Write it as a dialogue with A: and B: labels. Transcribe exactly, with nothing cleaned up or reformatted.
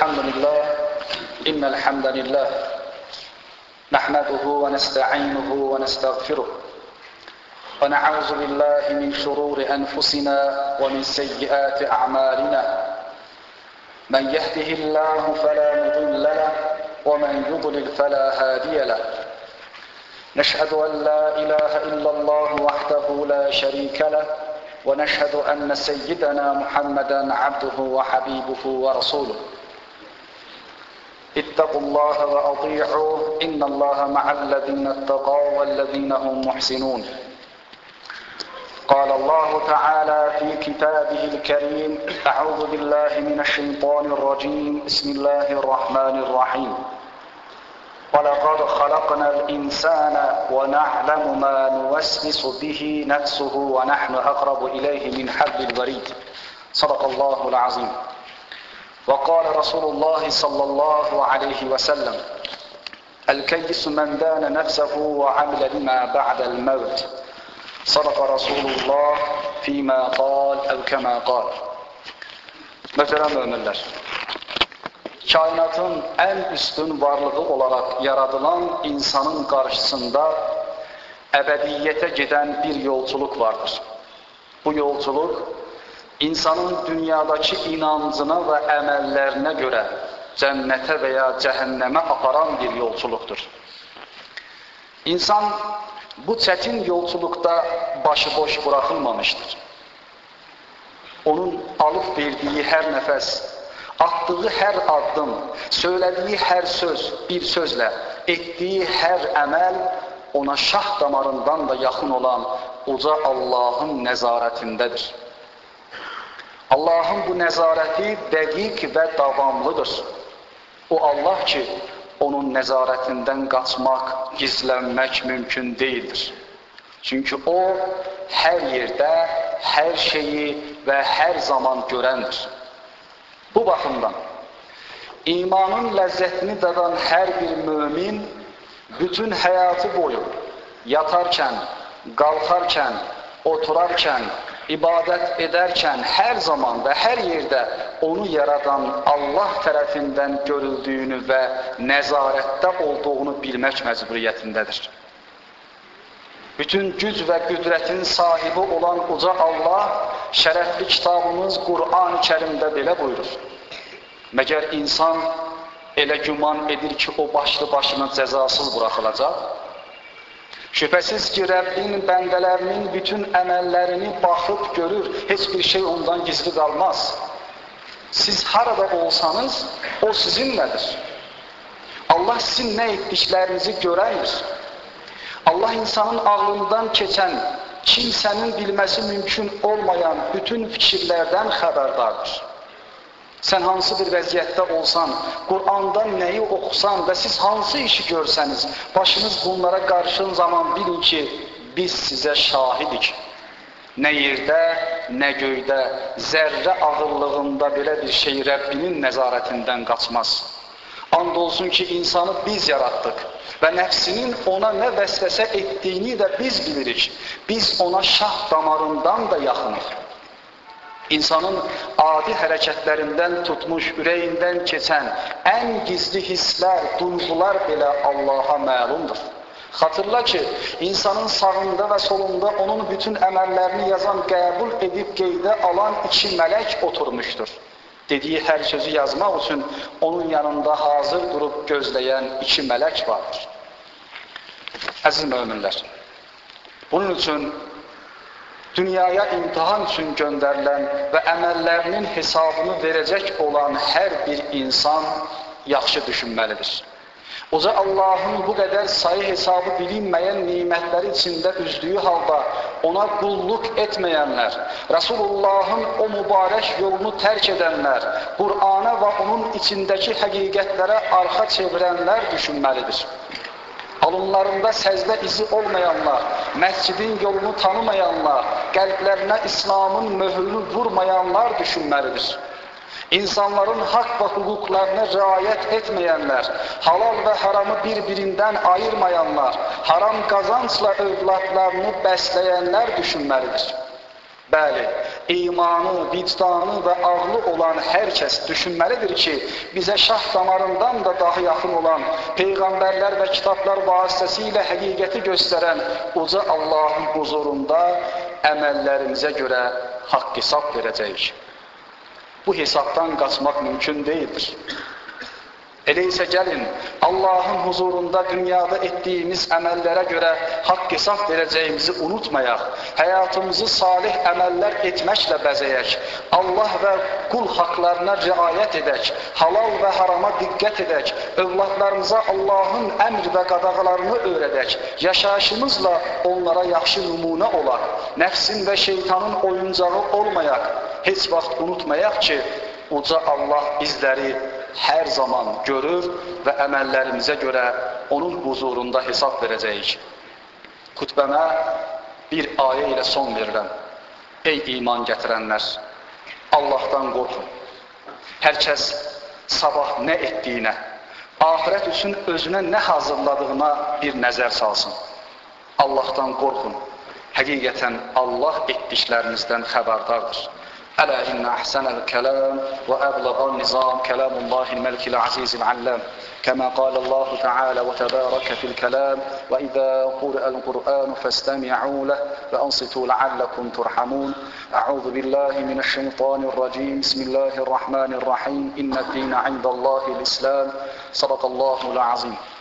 A: الحمد لله إن الحمد لله نحمده ونستعينه ونستغفره ونعوذ بالله من شرور أنفسنا ومن سيئات أعمالنا من يهده الله فلا مضل له ومن يضلل فلا هادي له نشهد أن لا إله إلا الله وحده لا شريك له ونشهد أن سيدنا محمدا عبده وحبيبه ورسوله اتقوا الله وأطيعوه إن الله مع الذين اتقوا والذين هم محسنون قال الله تعالى في كتابه الكريم أعوذ بالله من الشيطان الرجيم بسم الله الرحمن الرحيم وَلَقَدْ خَلَقْنَا الْإِنسَانَ وَنَعْلَمُ مَا نُوَسْوِسُ بِهِ نَفْسُهُ وَنَحْنُ أَقْرَبُ إِلَيْهِ مِنْ حَبْلِ الْوَرِيدِ صدق الله العظيم وقال رسول الله صلى الله عليه وسلم الكيس من دان نفسه وعمل لما بعد الموت صدق رسول الله فيما قال أو كما قال. Möhtərəm möminlər, kainatın ən üstün varlığı olaraq yaradılan insanın qarşısında əbədiyyətə gedən bir yolculuq vardır. Bu yolculuq, insanın dünyadakı inancına və əməllərinə görə cənnətə və ya cəhənnəmə aparan bir yolculuqdur. İnsan bu çətin yolculuqda başıboş buraxılmamışdır. Onun alıb verdiyi hər nəfəs, atdığı hər addım, söylədiyi hər söz, bir sözlə, etdiyi hər əməl ona şah damarından da yaxın olan uca Allahın nəzarətindədir. Allahın bu nəzarəti dəqiq və davamlıdır. O Allah ki, onun nəzarətindən qaçmaq, gizlənmək mümkün deyildir. Çünki o, hər yerdə, hər şeyi və hər zaman görəndir. Bu baxımdan, imanın ləzzətini dadan hər bir mömin, bütün həyatı boyu, yatarkən, qalxarkən, oturarkən, ibadət edərkən, hər zaman və hər yerdə onu yaradan Allah tərəfindən görüldüyünü və nəzarətdə olduğunu bilmək məcburiyyətindədir. Bütün güc və qüdrətin sahibi olan uca Allah, şərəfli kitabımız Qur'an-ı Kərimdə belə buyurur. Məgər insan elə güman edir ki, o başlı başına cəzasız buraxılacaq? Şübhəsiz ki, Rəbbin bəndələrinin bütün əməllərini baxıb görür, heç bir şey ondan gizli qalmaz. Siz harada olsanız, o sizinlədir. Allah sizin nə etdiklərinizi görəndir. Allah insanın ağlından keçən, kimsənin bilməsi mümkün olmayan bütün fikirlərdən xəbərdardır. Sən hansı bir vəziyyətdə olsan, Qur'andan nəyi oxusan və siz hansı işi görsəniz, başınız bunlara qarşın zaman bilin ki, biz sizə şahidik. Nə yerdə, nə göydə, zərrə ağırlığında belə bir şey Rəbbinin nəzarətindən qaçmaz. And olsun ki, insanı biz yaratdıq və nəfsinin ona nə vəsvəsə etdiyini də biz bilirik. Biz ona şah damarından da yaxınıq. İnsanın adi hərəkətlərindən tutmuş, ürəyindən keçən ən gizli hisslər, duyğular belə Allaha məlumdur. Xatırla ki, insanın sağında və solunda onun bütün əməllərini yazan, qəbul edib qeydə alan iki mələk oturmuşdur. Dediyi hər sözü yazmaq üçün onun yanında hazır durub gözləyən iki mələk vardır. Əziz möminlər, bunun üçün dünyaya imtihan üçün göndərilən və əməllərinin hesabını verəcək olan hər bir insan yaxşı düşünməlidir. Uca Allahın bu qədər sayı hesabı bilinməyən nimətləri içində üzdüyü halda ona qulluq etməyənlər, Rasulullahın o mübarək yolunu tərk edənlər, Qur'ana və onun içindəki həqiqətlərə arxa çevirənlər düşünməlidir. Alınlarında səzdə izi olmayanlar, məscidin yolunu tanımayanlar, qəlblərinə İslamın möhrünü vurmayanlar düşünməlidir. İnsanların haqq və hüquqlarına riayət etməyənlər, halal və haramı bir-birindən ayırmayanlar, haram qazançla övladlarını bəsləyənlər düşünməlidir. Bəli, imanı, vicdanı və ağlı olan hər kəs düşünməlidir ki, bizə şah damarından da daha yaxın olan, peyğəmbərlər və kitablar vasitəsilə həqiqəti göstərən uca Allahın huzurunda əməllərimizə görə haqq hesab verəcəyik. Bu hesabdan qaçmaq mümkün deyildir. Elə isə gəlin, Allahın huzurunda dünyada etdiyimiz əməllərə görə haqq hesab verəcəyimizi unutmayaq, həyatımızı salih əməllər etməklə bəzəyək, Allah və qul haqlarına riayət edək, halal və harama diqqət edək, övladlarımıza Allahın əmr və qadağalarını öyrədək, yaşayışımızla onlara yaxşı nümunə olaq, nəfsin və şeytanın oyuncağı olmayaq, heç vaxt unutmayaq ki, uca Allah bizləri hər zaman görür və əməllərimizə görə onun huzurunda hesab verəcəyik. Xutbəmə bir ayə ilə son verirəm. Ey iman gətirənlər, Allahdan qorxun. Hər kəs sabah nə etdiyinə, axirət üçün özünə nə hazırladığına bir nəzər salsın. Allahdan qorxun. Həqiqətən Allah etdiklərinizdən xəbərdardır. ألا إن أحسن الكلام وأبلغ النظام كلام الله الملك العزيز العلام كما قال الله تعالى وتبارك في الكلام وإذا قرأ القرآن فاستمعوا له وأنصتوا لعلكم ترحمون أعوذ بالله من الشيطان الرجيم بسم الله الرحمن الرحيم إن الدين عند الله الإسلام صدق الله العظيم